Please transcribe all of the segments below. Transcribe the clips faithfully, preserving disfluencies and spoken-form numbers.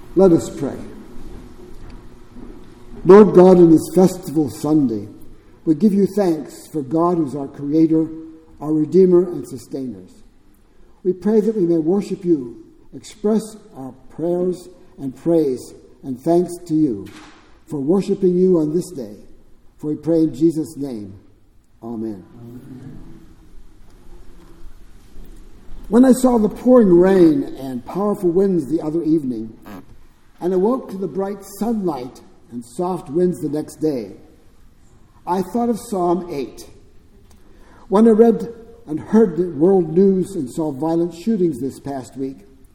Let us pray. Lord God, in this festival Sunday, we give you thanks for God who is our Creator, our Redeemer and Sustainer. We pray that we may worship you, express our prayers and praise and thanks to you for worshiping you on this day. For we pray in Jesus' name. Amen. Amen. When I saw the pouring rain and powerful winds the other evening, and awoke to the bright sunlight and soft winds the next day, I thought of Psalm eight. When I read and heard the world news and saw violent shootings this past week,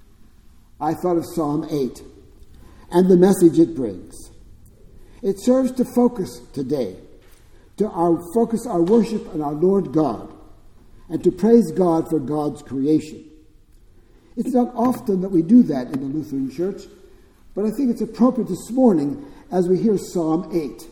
I thought of Psalm eight and the message it brings. It serves to focus today, to our focus our worship on our Lord God, and to praise God for God's creation. It's not often that we do that in the Lutheran Church, but I think it's appropriate this morning as we hear Psalm eight.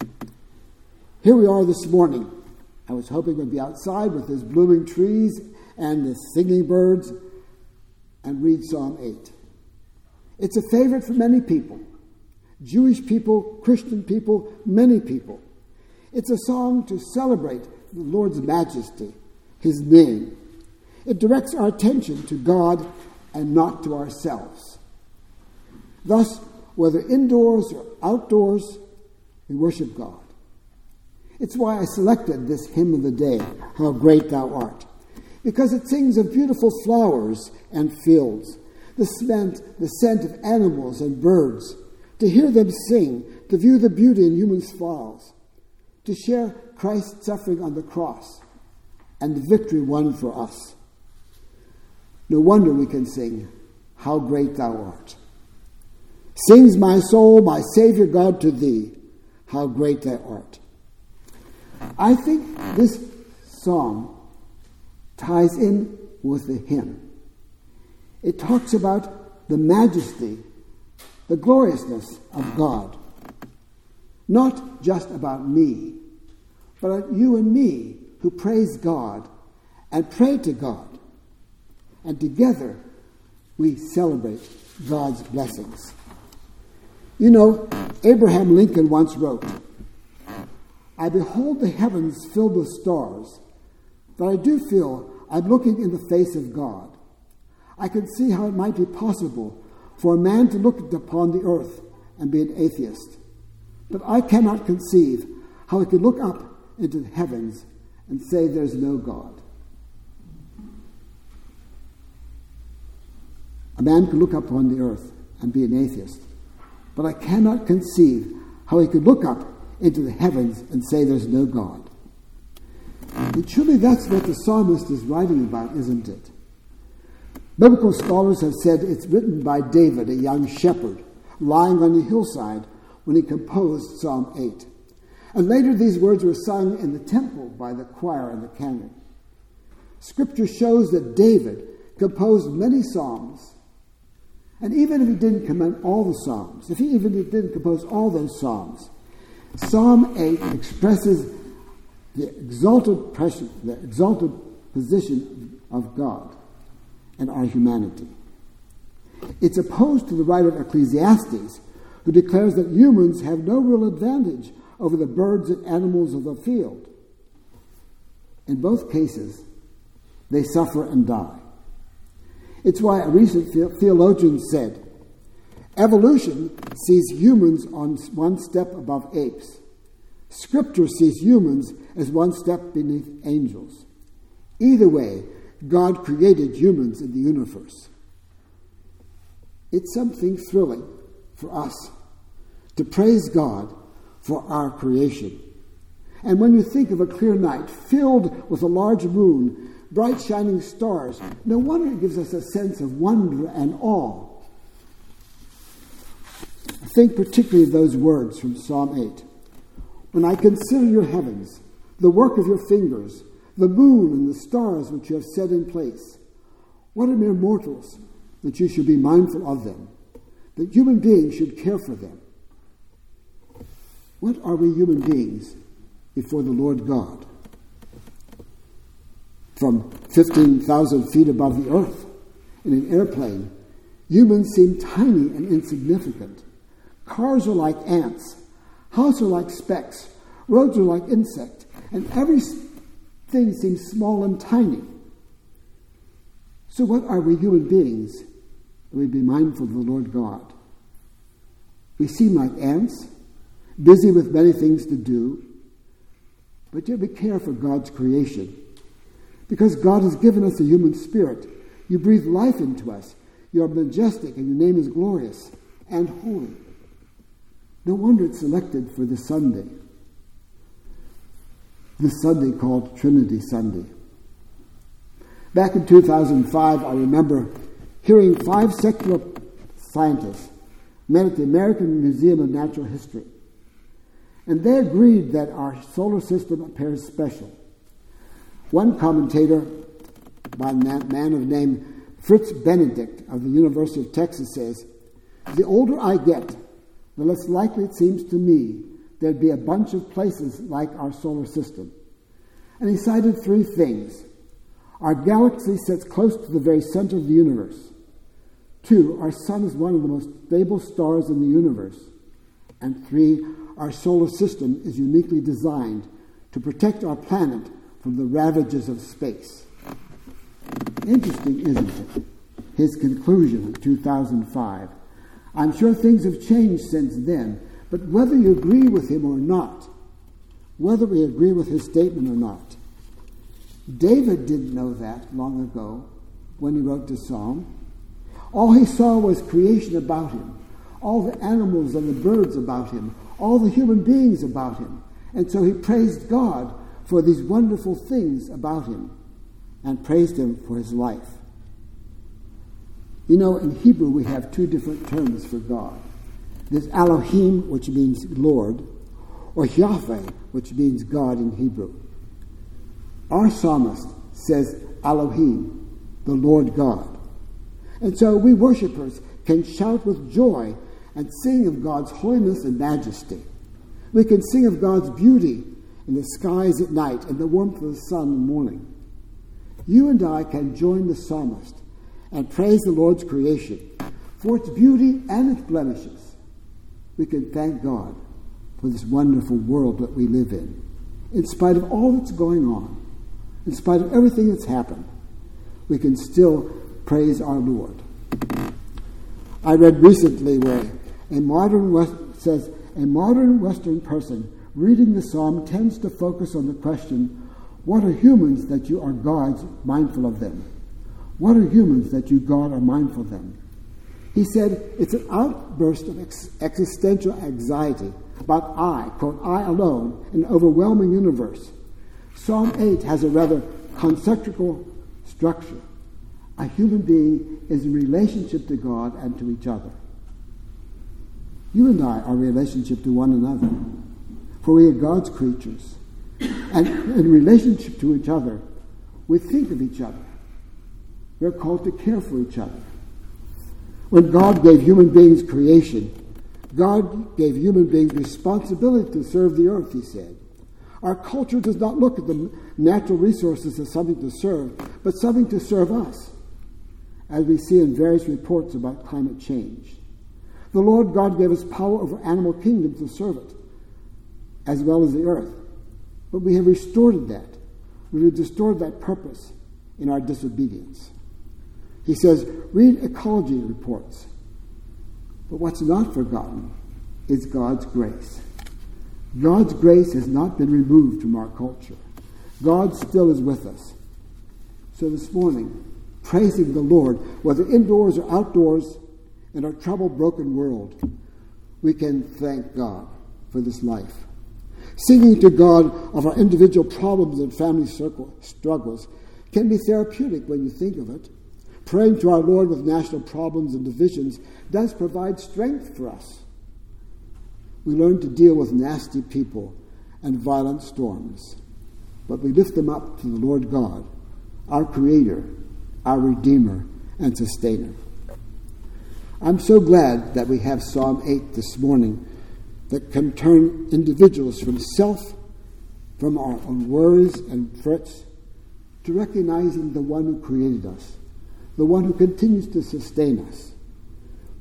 Here we are this morning. I was hoping we'd be outside with these blooming trees and the singing birds and read Psalm eight. It's a favorite for many people. Jewish people, Christian people, many people. It's a song to celebrate the Lord's majesty, his name. It directs our attention to God and not to ourselves. Thus, whether indoors or outdoors, we worship God. It's why I selected this hymn of the day, How Great Thou Art, because it sings of beautiful flowers and fields, the scent, the scent of animals and birds, to hear them sing, to view the beauty in human smiles, to share Christ's suffering on the cross and the victory won for us. No wonder we can sing, How Great Thou Art. Sings my soul, my Savior God, to thee, how great thou art. I think this song ties in with the hymn. It talks about the majesty, the gloriousness of God. Not just about me, but about you and me who praise God and pray to God. And together we celebrate God's blessings. You know, Abraham Lincoln once wrote, I behold the heavens filled with stars, but I do feel I'm looking in the face of God. I can see how it might be possible for a man to look upon the earth and be an atheist. But I cannot conceive how he could look up into the heavens and say there's no God. A man could look up upon the earth and be an atheist. But I cannot conceive how he could look up into the heavens and say there's no God. And truly that's what the psalmist is writing about, isn't it? Biblical scholars have said it's written by David, a young shepherd, lying on the hillside when he composed Psalm eight. And later these words were sung in the temple by the choir and the canon. Scripture shows that David composed many psalms. And even if he didn't command all the psalms, if he even didn't compose all those psalms, Psalm eight expresses the exalted, pressure, the exalted position of God and our humanity. It's opposed to the writer of Ecclesiastes, who declares that humans have no real advantage over the birds and animals of the field. In both cases, they suffer and die. It's why a recent theologian said, evolution sees humans on one step above apes. Scripture sees humans as one step beneath angels. Either way, God created humans in the universe. It's something thrilling for us to praise God for our creation. And when you think of a clear night filled with a large moon, bright shining stars, no wonder it gives us a sense of wonder and awe. I think particularly of those words from Psalm eight. When I consider your heavens, the work of your fingers, the moon and the stars which you have set in place, what are mere mortals that you should be mindful of them, that human beings should care for them? What are we human beings before the Lord God? From fifteen thousand feet above the earth, in an airplane, Humans seem tiny and insignificant. Cars are like ants. Houses are like specks. Roads are like insects. And everything seems small and tiny. So what are we human beings that we be mindful of the Lord God? We seem like ants, busy with many things to do, but yet we care for God's creation. Because God has given us a human spirit. You breathe life into us. You are majestic and your name is glorious and holy. No wonder it's selected for this Sunday. This Sunday called Trinity Sunday. Back in two thousand five, I remember hearing five secular scientists met at the American Museum of Natural History. And they agreed that our solar system appears special. One commentator, by a man of name Fritz Benedict of the University of Texas, says, "The older I get, the less likely it seems to me there'd be a bunch of places like our solar system." And he cited three things. Our galaxy sits close to the very center of the universe. Two, our sun is one of the most stable stars in the universe. And three, our solar system is uniquely designed to protect our planet from the ravages of space. Interesting, isn't it? His conclusion in two thousand five. I'm sure things have changed since then, but whether you agree with him or not, whether we agree with his statement or not, David didn't know that long ago when he wrote the Psalm. All he saw was creation about him, all the animals and the birds about him, all the human beings about him. And so he praised God for these wonderful things about him and praised him for his life. You know, in Hebrew we have two different terms for God. There's Elohim, which means Lord, or Yahweh, which means God in Hebrew. Our psalmist says Elohim, the Lord God. And so we worshipers can shout with joy and sing of God's holiness and majesty. We can sing of God's beauty in the skies at night and the warmth of the sun in the morning. You and I can join the psalmist and praise the Lord's creation for its beauty and its blemishes. We can thank God for this wonderful world that we live in. In spite of all that's going on, in spite of everything that's happened, we can still praise our Lord. I read recently where a modern West says a modern Western person reading the psalm tends to focus on the question, what are humans that you are God's mindful of them? What are humans that you, God, are mindful of them? He said it's an outburst of ex- existential anxiety about I, quote, I alone, an overwhelming universe. Psalm eight has a rather concentrical structure. A human being is in relationship to God and to each other. You and I are in relationship to one another, for we are God's creatures. And in relationship to each other, we think of each other. We're called to care for each other. When God gave human beings creation, God gave human beings responsibility to serve the earth, he said. Our culture does not look at the natural resources as something to serve, but something to serve us, as we see in various reports about climate change. The Lord God gave us power over animal kingdoms to serve it, as well as the earth. But we have restored that. We have restored that purpose in our disobedience. He says, read ecology reports. But what's not forgotten is God's grace. God's grace has not been removed from our culture. God still is with us. So this morning, praising the Lord, whether indoors or outdoors, in our troubled, broken world, we can thank God for this life. Singing to God of our individual problems and family circle struggles can be therapeutic when you think of it. Praying to our Lord with national problems and divisions does provide strength for us. We learn to deal with nasty people and violent storms, but we lift them up to the Lord God, our Creator, our Redeemer, and Sustainer. I'm so glad that we have Psalm eight this morning that can turn individuals from self, from our own worries and frets, to recognizing the one who created us, the one who continues to sustain us,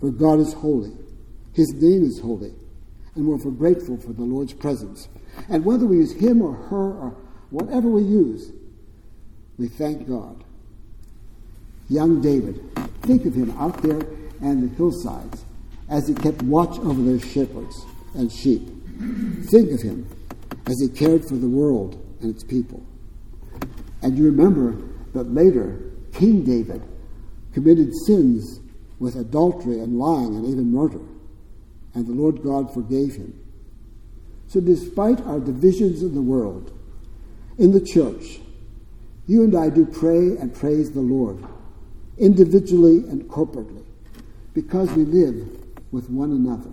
For God is holy. His name is holy. And we're grateful for the Lord's presence. And whether we use him or her or whatever we use, we thank God. Young David, think of him out there on the hillsides as he kept watch over those shepherds and sheep. Think of him as he cared for the world and its people. And you remember that later, King David committed sins with adultery and lying and even murder, and the Lord God forgave him. So despite our divisions in the world, in the church, you and I do pray and praise the Lord, individually and corporately, because we live with one another.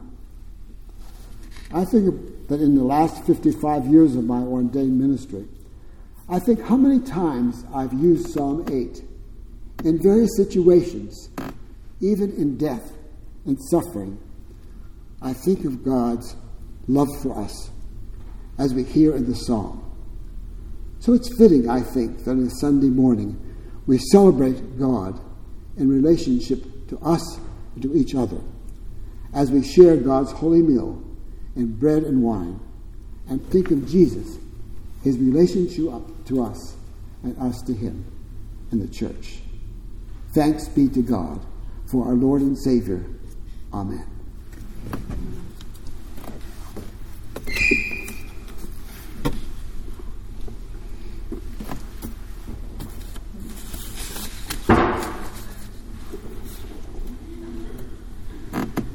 I think that in the last fifty-five years of my ordained ministry, I think how many times I've used Psalm eight in various situations, even in death and suffering. I think of God's love for us as we hear in the psalm. So it's fitting, I think, that on a Sunday morning we celebrate God in relationship to us and to each other as we share God's holy meal in bread and wine and think of Jesus, his relationship to us and us to him in the church. Thanks be to God for our Lord and Savior. Amen.